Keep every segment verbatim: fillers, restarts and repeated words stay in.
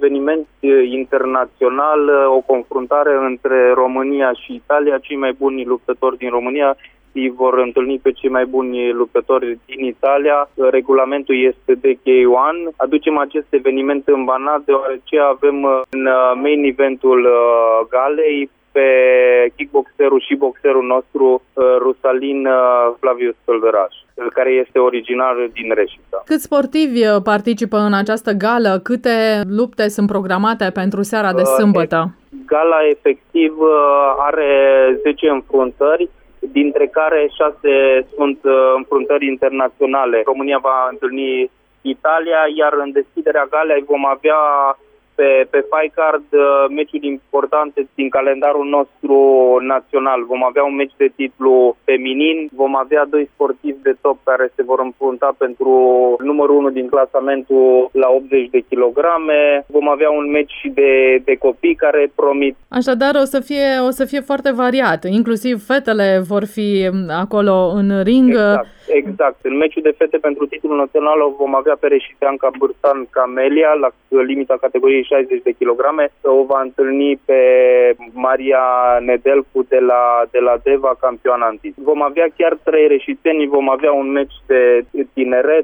eveniment internațional, o confruntare între România și Italia. Cei mai buni luptători din România îi vor întâlni pe cei mai buni luptători din Italia. Regulamentul este D K unu. Aducem acest eveniment în Banat deoarece avem în main eventul galei pe kickboxerul și boxerul nostru Rusalin Flavius Stolveraș, care este originar din Reșița. Câți sportivi participă în această gală? Câte lupte sunt programate pentru seara de sâmbătă? Gala efectiv are zece înfruntări, dintre care șase sunt înfruntări internaționale. România va întâlni Italia, iar în deschiderea galei vom avea pe, pe fight card meciuri importante din calendarul nostru național. Vom avea un meci de titlu feminin, vom avea doi sportivi de top care se vor înfrunta pentru numărul unu din clasamentul la optzeci de kilograme. Vom avea un meci de, de copii care promit. Așadar o să fie, o să fie foarte variat, inclusiv fetele vor fi acolo în ring. Exact. Exact. În meciul de fete pentru titlul național vom avea pe Reșiteanca Bârsan Camelia la limita categoriei șaizeci de kilograme. O va întâlni pe Maria Nedelcu de la, de la Deva, campioana antic. Vom avea chiar trei reșiteni, vom avea un meci de tineret,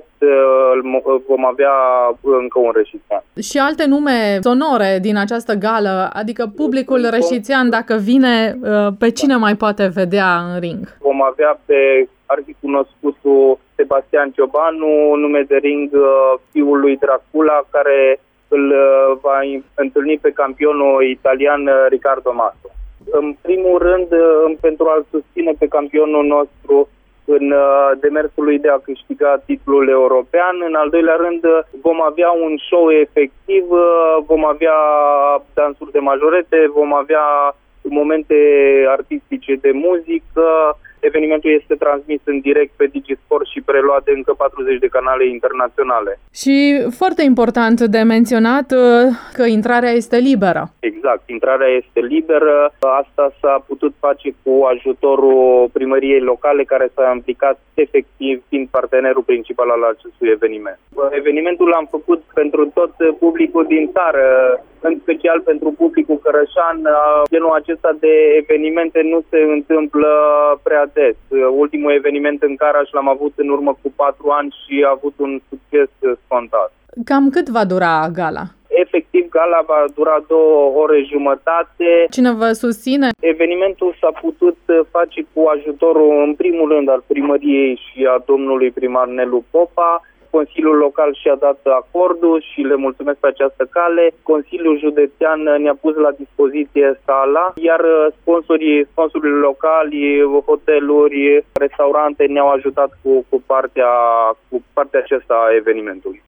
vom avea încă un reșitean. Și alte nume sonore din această gală, adică publicul reșițean, dacă vine, pe cine mai poate vedea în ring? Vom avea pe arhicunoscutul Sebastian Ciobanu, nume de ring fiul lui Dracula, care îl va întâlni pe campionul italian Riccardo Masso. În primul rând, pentru a-l susține pe campionul nostru în demersul lui de a câștiga titlul european. În al doilea rând, vom avea un show efectiv, vom avea dansuri de majorete, vom avea momente artistice de muzică. Evenimentul este transmis în direct pe DigiSport și preluat de încă patruzeci de canale internaționale. Și foarte important de menționat că intrarea este liberă. Exact, intrarea este liberă. Asta s-a putut face cu ajutorul primăriei locale, care s-a implicat efectiv fiind partenerul principal al acestui eveniment. Evenimentul l-am făcut pentru tot publicul din țară, în special pentru publicul cărășan. Genul acesta de evenimente nu se întâmplă prea des. Ultimul eveniment în Caraș l-am avut în urmă cu patru ani și a avut un succes spontan. Cam cât va dura gala? Efectiv, gala va dura două ore jumătate. Cine vă susține? Evenimentul s-a putut face cu ajutorul, în primul rând, al primăriei și a domnului primar Nelu Popa. Consiliul local și-a dat acordul și le mulțumesc pe această cale. Consiliul județean ne-a pus la dispoziție sala, iar sponsorii, sponsorii locali, hoteluri, restaurante ne-au ajutat cu, cu, partea, cu partea aceasta a evenimentului.